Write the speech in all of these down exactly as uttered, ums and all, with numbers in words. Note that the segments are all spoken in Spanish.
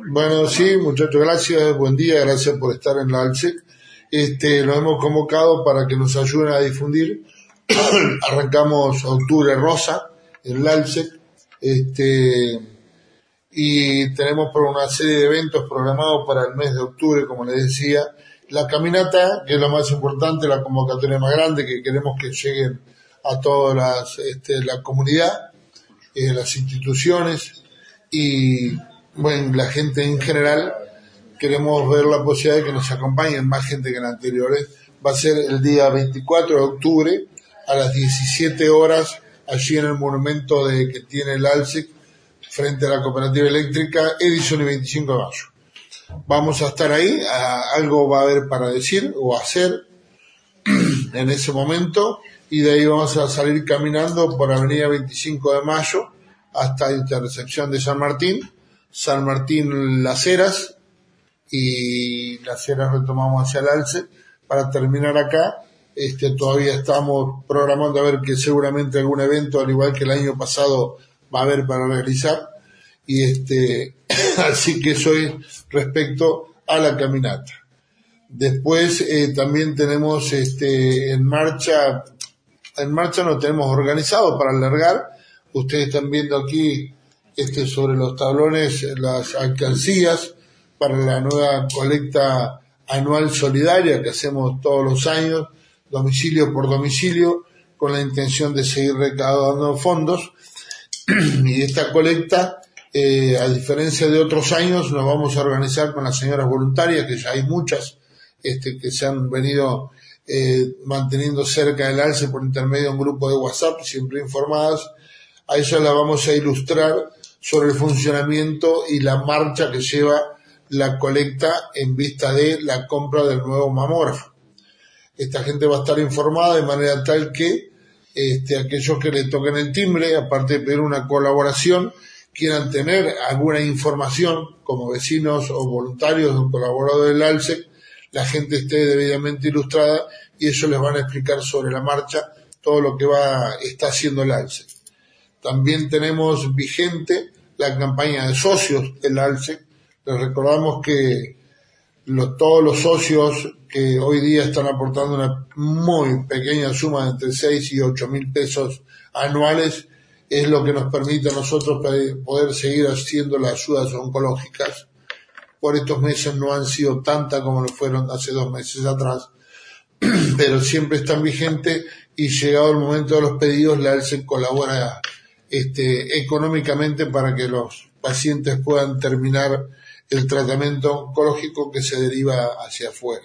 Bueno, sí, muchachos, gracias, buen día, gracias por estar en la ALSEC. Este, nos hemos convocado para que nos ayuden a difundir. Arrancamos Octubre Rosa en la ALSEC, este, y tenemos por una serie de eventos programados para el mes de octubre, como les decía. La caminata, que es lo más importante, la convocatoria más grande, que queremos que lleguen a toda las, este, la comunidad, eh, las instituciones y, bueno, la gente en general. Queremos ver la posibilidad de que nos acompañen más gente que en anteriores. Va a ser el día veinticuatro de octubre a las diecisiete horas, allí en el monumento de que tiene el ALSEC, frente a la Cooperativa Eléctrica, Edison y veinticinco de mayo. Vamos a estar ahí, a, algo va a haber para decir o hacer en ese momento, y de ahí vamos a salir caminando por Avenida veinticinco de mayo hasta la intersección de San Martín, San Martín Las Heras, y Las Heras retomamos hacia el ALSEC para terminar acá. Este, todavía estamos programando a ver que seguramente algún evento, al igual que el año pasado, va a haber para realizar, y este, así que eso es respecto a la caminata. Después eh, también tenemos este en marcha, en marcha no tenemos organizado para alargar. Ustedes están viendo aquí este sobre los tablones las alcancías para la nueva colecta anual solidaria que hacemos todos los años, domicilio por domicilio, con la intención de seguir recaudando fondos. Y esta colecta, eh, a diferencia de otros años, nos vamos a organizar con las señoras voluntarias, que ya hay muchas, este, que se han venido eh, manteniendo cerca del ALSEC por intermedio de un grupo de WhatsApp, siempre informadas. A eso la vamos a ilustrar sobre el funcionamiento y la marcha que lleva la colecta en vista de la compra del nuevo mamógrafo. Esta gente va a estar informada de manera tal que este, aquellos que le toquen el timbre, aparte de pedir una colaboración, quieran tener alguna información como vecinos o voluntarios o colaboradores del ALSEC, la gente esté debidamente ilustrada y ellos les van a explicar sobre la marcha todo lo que va está haciendo el ALSEC. También tenemos vigente la campaña de socios del ALSEC. Les recordamos que los, todos los socios que hoy día están aportando una muy pequeña suma de entre seis y ocho mil pesos anuales, es lo que nos permite a nosotros poder seguir haciendo las ayudas oncológicas. Por estos meses no han sido tantas como lo fueron hace dos meses atrás, pero siempre están vigentes, y llegado el momento de los pedidos, la ALSEC colabora este, económicamente para que los pacientes puedan terminar el tratamiento oncológico que se deriva hacia afuera.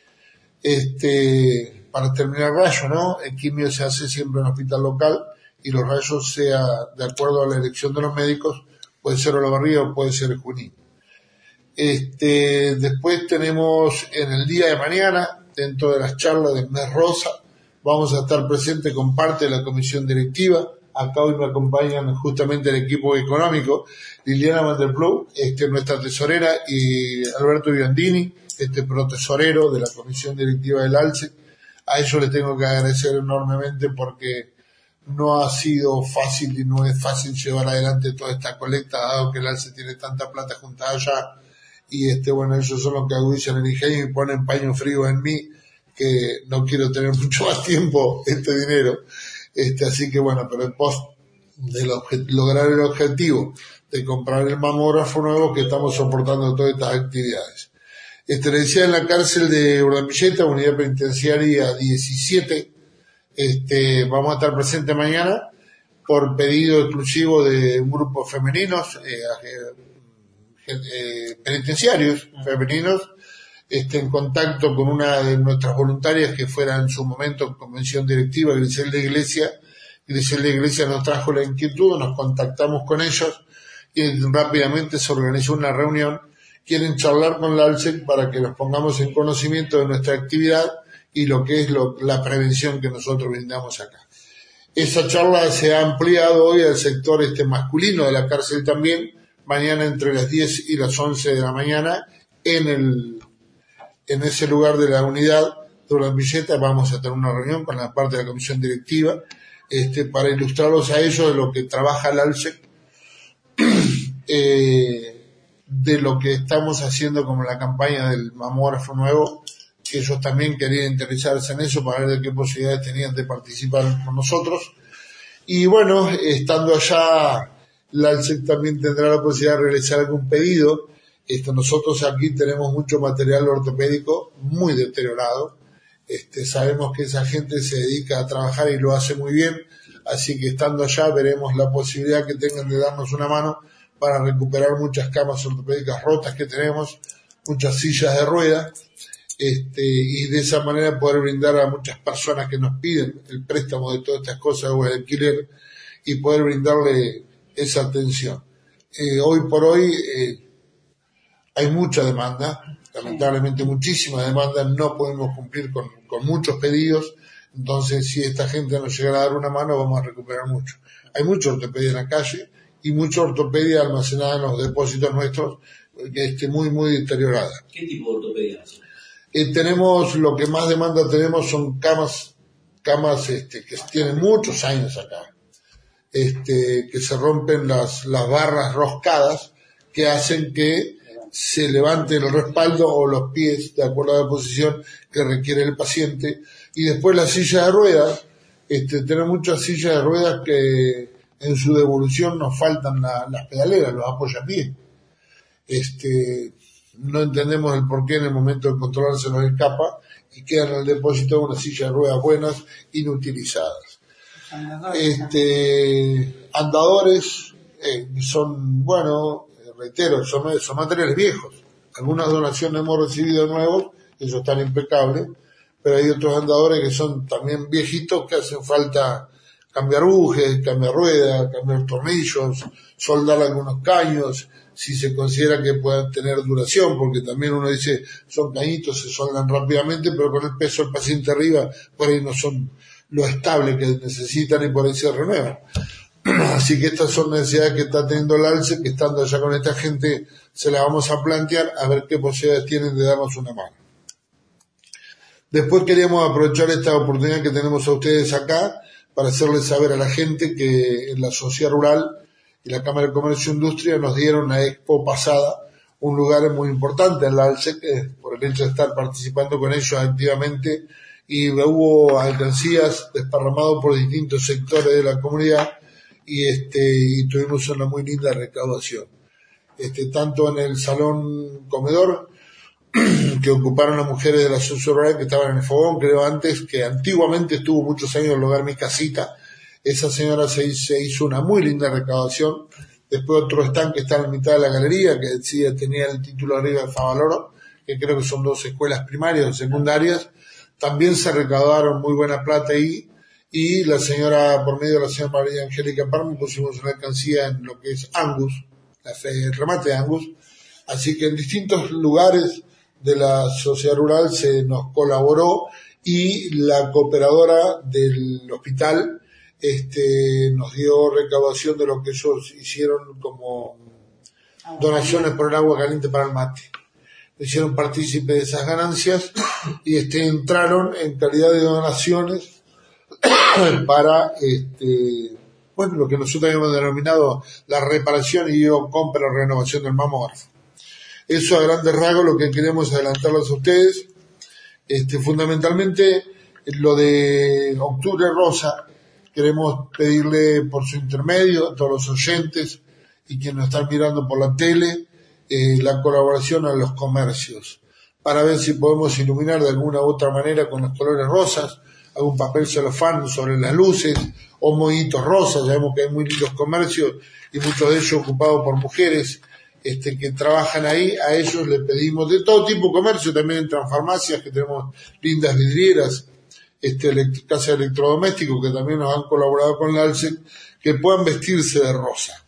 Este, para terminar, rayo, ¿no? El quimio se hace siempre en el hospital local, y los rayos, sea de acuerdo a la elección de los médicos, puede ser Olavarría o puede ser Junín. Este, después tenemos en el día de mañana, dentro de las charlas del mes rosa, vamos a estar presentes con parte de la comisión directiva. Acá hoy me acompañan justamente el equipo económico, Liliana Van der Ploeg, este, nuestra tesorera, y Alberto Biondini, este protesorero de la comisión directiva del ALSEC. A ellos les tengo que agradecer enormemente porque no ha sido fácil y no es fácil llevar adelante toda esta colecta, dado que el ALSEC tiene tanta plata juntada allá, y este, bueno, ellos son los que agudizan el ingenio y ponen paño frío en mí, que no quiero tener mucho más tiempo este dinero. Este, así que bueno, pero en pos de lograr el objetivo de comprar el mamógrafo nuevo, que estamos soportando todas estas actividades. Este, le decía, en la cárcel de Urdapilleta, unidad penitenciaria diecisiete, este, vamos a estar presentes mañana por pedido exclusivo de un grupo de femeninos, eh, eh, eh, penitenciarios femeninos, este, en contacto con una de nuestras voluntarias que fuera en su momento convención directiva, Griselda Iglesia. Griselda Iglesia nos trajo la inquietud, nos contactamos con ellos y rápidamente se organizó una reunión. Quieren charlar con la ALSEC para que nos pongamos en conocimiento de nuestra actividad y lo que es lo, la prevención que nosotros brindamos acá. Esa charla se ha ampliado hoy al sector este masculino de la cárcel también, mañana entre las diez y las once de la mañana, en el en ese lugar de la unidad de Urdapilleta. Vamos a tener una reunión con la parte de la comisión directiva, este, para ilustrarlos a ellos de lo que trabaja el ALSEC. eh, de lo que estamos haciendo como la campaña del mamógrafo nuevo, que ellos también querían interesarse en eso para ver de qué posibilidades tenían de participar con nosotros. Y bueno, estando allá, la ALSEC también tendrá la posibilidad de realizar algún pedido. Esto, nosotros aquí tenemos mucho material ortopédico muy deteriorado. Este, sabemos que esa gente se dedica a trabajar y lo hace muy bien, así que estando allá veremos la posibilidad que tengan de darnos una mano para recuperar muchas camas ortopédicas rotas que tenemos, muchas sillas de ruedas, este, y de esa manera poder brindar a muchas personas que nos piden el préstamo de todas estas cosas o el alquiler y poder brindarle esa atención. Eh, hoy por hoy eh, hay mucha demanda, lamentablemente muchísima demanda, no podemos cumplir con, con muchos pedidos, entonces si esta gente nos llegara a dar una mano vamos a recuperar mucho. Hay mucha ortopedia en la calle y mucha ortopedia almacenada en los depósitos nuestros, que esté muy, muy deteriorada. ¿Qué tipo de ortopedia hace? Eh, tenemos, lo que más demanda tenemos son camas, camas este, que tienen muchos años acá, este, que se rompen las, las barras roscadas que hacen que se levante el respaldo o los pies de acuerdo a la posición que requiere el paciente. Y después la silla de ruedas, este, tenemos muchas sillas de ruedas que en su devolución nos faltan la, las pedaleras, los apoyapiés. Este, no entendemos el por qué en el momento de controlar se nos escapa y quedan en el depósito una silla de ruedas buenas, inutilizadas. Este, andadores, eh, son, bueno, reitero, son, son materiales viejos. Algunas donaciones hemos recibido nuevos, esos están impecables, pero hay otros andadores que son también viejitos que hacen falta cambiar bujes, cambiar ruedas, cambiar tornillos, soldar algunos caños, si se considera que puedan tener duración, porque también uno dice, son cañitos, se soldan rápidamente, pero con el peso del paciente arriba, por ahí no son lo estable que necesitan y por ahí se renuevan. Así que estas son necesidades que está teniendo el ALSEC, que estando allá con esta gente se las vamos a plantear a ver qué posibilidades tienen de darnos una mano. Después queríamos aprovechar esta oportunidad que tenemos a ustedes acá para hacerles saber a la gente que en la Sociedad Rural y la Cámara de Comercio e Industria nos dieron la expo pasada un lugar muy importante en la ALSEC, eh, por el hecho de estar participando con ellos activamente, y hubo alcancías desparramadas por distintos sectores de la comunidad y este y tuvimos una muy linda recaudación. Este, tanto en el salón comedor que ocuparon las mujeres de la Sociedad Rural que estaban en el fogón, creo antes, que antiguamente estuvo muchos años en el hogar Mi Casita. Esa señora se, se hizo una muy linda recaudación. Después otro stand que está en la mitad de la galería, que decía, tenía el título arriba de Favaloro, que creo que son dos escuelas primarias o secundarias. También se recaudaron muy buena plata ahí. Y la señora, por medio de la señora María Angélica Parma, pusimos una alcancía en lo que es Angus, el remate de Angus. Así que en distintos lugares de la sociedad rural se nos colaboró y la cooperadora del hospital este, nos dio recaudación de lo que ellos hicieron como donaciones por el agua caliente para el mate. Le hicieron partícipe de esas ganancias y este, entraron en calidad de donaciones para este, bueno, lo que nosotros habíamos denominado la reparación y o compra o renovación del mamógrafo. Eso a grandes rasgos lo que queremos adelantarles a ustedes. Este, fundamentalmente lo de Octubre Rosa, queremos pedirle por su intermedio a todos los oyentes y quienes nos están mirando por la tele, eh, la colaboración a los comercios, para ver si podemos iluminar de alguna u otra manera con los colores rosas, algún papel celofán sobre las luces, o moñitos rosas. Sabemos que hay muy lindos comercios y muchos de ellos ocupados por mujeres este, que trabajan ahí. A ellos les pedimos de todo tipo de comercio, también entran farmacias, que tenemos lindas vidrieras, este, elect- casas de electrodomésticos que también nos han colaborado con la ALSEC, que puedan vestirse de rosa.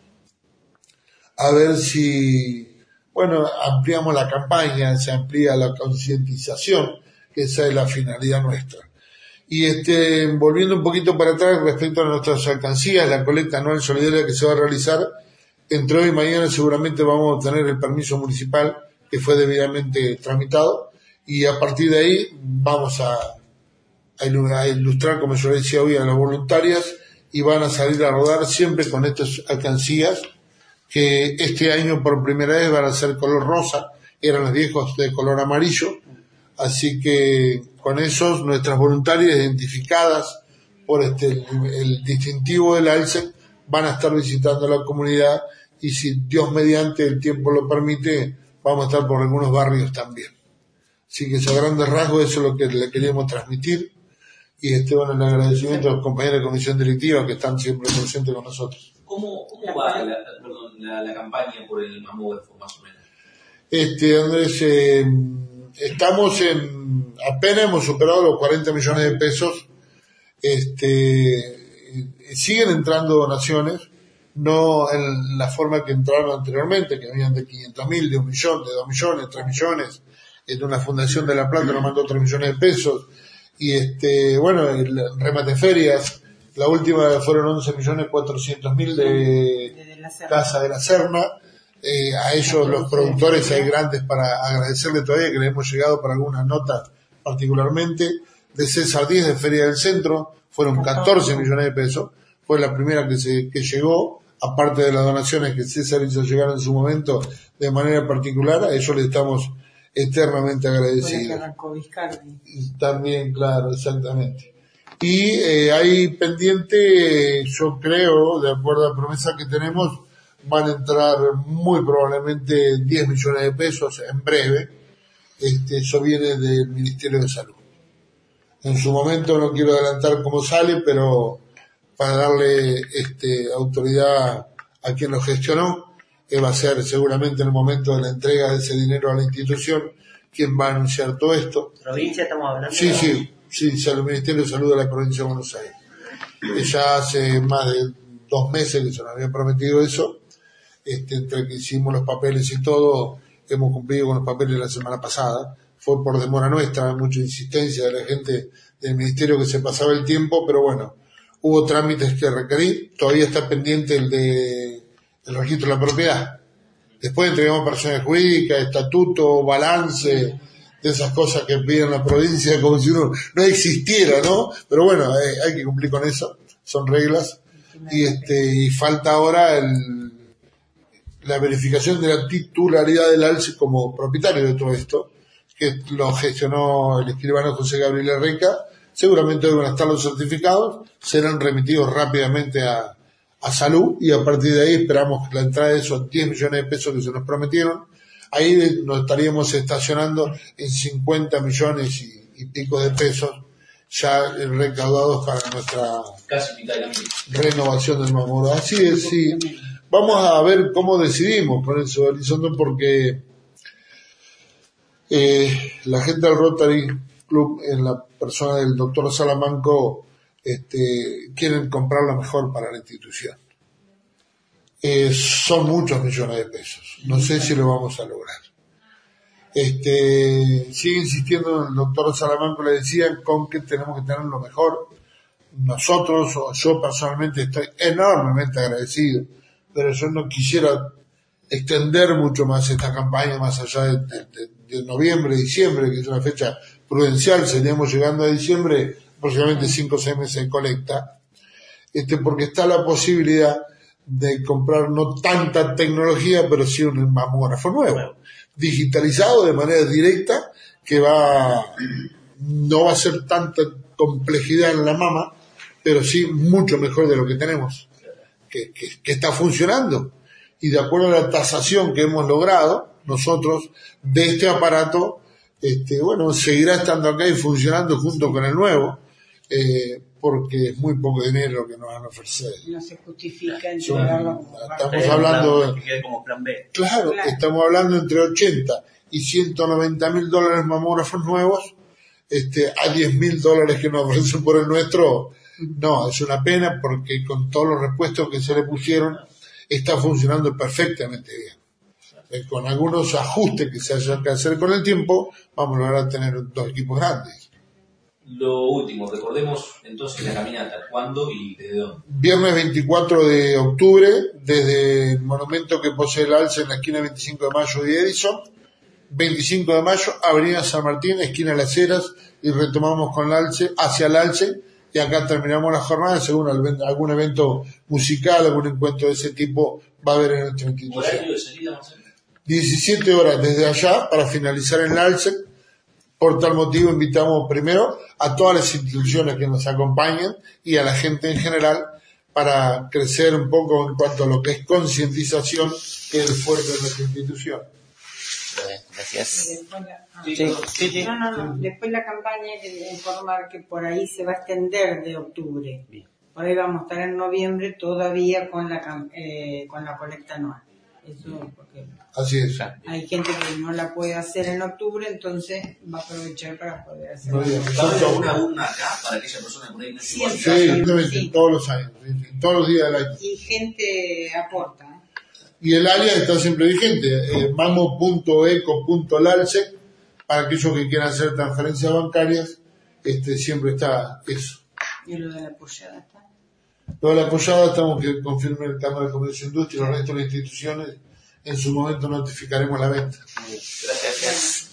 A ver si, bueno, ampliamos la campaña, se amplía la concientización, que esa es la finalidad nuestra. Y este, volviendo un poquito para atrás respecto a nuestras alcancías, la colecta anual solidaria que se va a realizar, entre hoy y mañana seguramente vamos a obtener el permiso municipal que fue debidamente tramitado, y a partir de ahí vamos a, a ilustrar, como yo decía hoy, a las voluntarias, y van a salir a rodar siempre con estas alcancías que este año por primera vez van a ser color rosa, eran los viejos de color amarillo, así que con esos nuestras voluntarias identificadas por este el, el distintivo del ALSEC van a estar visitando la comunidad y si Dios mediante el tiempo lo permite, vamos a estar por algunos barrios también. Así que a grandes rasgos eso es lo que le queríamos transmitir y este bueno el agradecimiento a los compañeros de comisión directiva que están siempre presentes con nosotros. ¿Cómo, cómo va la, perdón, la, la campaña por el mamógrafo más o menos? Este, Andrés, eh, estamos en, apenas hemos superado los cuarenta millones de pesos, este, siguen entrando donaciones, no en la forma que entraron anteriormente, que venían de quinientos mil, de un millón, de dos millones, tres millones, en una fundación de La Plata nos mandó tres millones de pesos, y este, bueno, el remate ferias, la última fueron once millones cuatrocientos mil de, de la Casa de la Serna. Eh, a ellos los productores hay grandes para agradecerle todavía que le hemos llegado para algunas notas particularmente. De César Díez de Feria del Centro fueron catorce millones de pesos, fue la primera que se que llegó, aparte de las donaciones que César hizo llegar en su momento de manera particular, a ellos le estamos eternamente agradecidos. Y también, claro, exactamente. Y eh, hay pendiente, yo creo, de acuerdo a la promesa que tenemos, van a entrar muy probablemente diez millones de pesos en breve. Este, eso viene del Ministerio de Salud. En su momento no quiero adelantar cómo sale, pero para darle este, autoridad a quien lo gestionó, que va a ser seguramente en el momento de la entrega de ese dinero a la institución quien va a anunciar todo esto. ¿Provincia estamos hablando? Sí, sí, sí, el Ministerio de Salud de la Provincia de Buenos Aires. Ya hace más de dos meses que se nos había prometido eso. Este, entre que hicimos los papeles y todo, hemos cumplido con los papeles la semana pasada. Fue por demora nuestra, mucha insistencia de la gente del ministerio que se pasaba el tiempo, pero bueno, hubo trámites que requerí. Todavía está pendiente el de el registro de la propiedad. Después entregamos personas jurídicas, estatuto, balance, de esas cosas que piden la provincia como si uno no existiera, ¿no? Pero bueno, eh, hay que cumplir con eso, son reglas. Y este y falta ahora el la verificación de la titularidad del ALSE como propietario de todo esto, que lo gestionó el escribano José Gabriel Herreca. Seguramente hoy van a estar los certificados, serán remitidos rápidamente a, a Salud y a partir de ahí esperamos la entrada de esos diez millones de pesos que se nos prometieron. Ahí nos estaríamos estacionando en cincuenta millones y, y pico de pesos ya recaudados para nuestra Casi mitad de la renovación del mamógrafo. Así es, sí. Vamos a ver cómo decidimos con eso, Elizondo, porque eh, la gente del Rotary Club, en la persona del doctor Salamanco, este, quieren comprar lo mejor para la institución. Eh, son muchos millones de pesos. No sé si lo vamos a lograr. Este, sigue insistiendo el doctor Salamanco, le decía, con que tenemos que tener lo mejor. Nosotros, o yo personalmente, estoy enormemente agradecido, pero yo no quisiera extender mucho más esta campaña más allá de, de, de noviembre, diciembre, que es una fecha prudencial, seríamos llegando a diciembre, aproximadamente cinco o seis meses de colecta, este, porque está la posibilidad de comprar no tanta tecnología, pero sí un mamógrafo nuevo, digitalizado de manera directa, que va, no va a ser tanta complejidad en la mama, pero sí mucho mejor de lo que tenemos. Que, que, que está funcionando y de acuerdo a la tasación que hemos logrado nosotros de este aparato, este, bueno, seguirá estando acá y funcionando junto con el nuevo, eh, porque es muy poco dinero lo que nos van a ofrecer. No se justifica entregarlo como estamos hablando que quede como plan B. Claro, claro, estamos hablando entre ochenta y ciento noventa mil dólares mamógrafos nuevos, este, a diez mil dólares que nos ofrecen por el nuestro. No, es una pena porque con todos los repuestos que se le pusieron está funcionando perfectamente bien. Eh, con algunos ajustes que se hayan que hacer con el tiempo, vamos a lograr tener dos equipos grandes. Lo último, recordemos entonces la caminata, ¿cuándo y desde dónde? Viernes veinticuatro de octubre, desde el monumento que posee el ALSE en la esquina veinticinco de mayo y Edison, veinticinco de mayo, Avenida San Martín, esquina Las Heras, y retomamos con el ALSE, hacia el ALSE, y acá terminamos la jornada, según algún evento musical, algún encuentro de ese tipo va a haber en nuestra institución. ¿Horario de salida, Marcelo? diecisiete horas desde allá para finalizar en la ALSEC. Por tal motivo invitamos primero a todas las instituciones que nos acompañan y a la gente en general para crecer un poco en cuanto a lo que es concientización, que es el fuerte de nuestra institución. Gracias. Y después la- ah, Sí, sí, sí. No, no, no. Después la campaña hay que informar que por ahí se va a extender de octubre. Bien. Por ahí vamos a estar en noviembre todavía con la cam- eh, con la colecta anual. Eso porque Así es. hay gente que no la puede hacer en octubre, entonces va a aprovechar para poder hacer. Muy bien. ¿Va a haber alguna urna acá para aquella persona que por ahí no llegó a su Sí, Sí, casa? exactamente, Sí. todos los años, en todos los días del año. Y gente aporta. ¿eh? Y el área está siempre vigente, eh, mamo punto eco punto lalsec, para aquellos que quieran hacer transferencias bancarias, este siempre está eso. Y lo de la apoyada está. Lo de la apoyada estamos que confirme el Cámara de Comercio e Industria y los restos de las instituciones, en su momento notificaremos la venta. Gracias.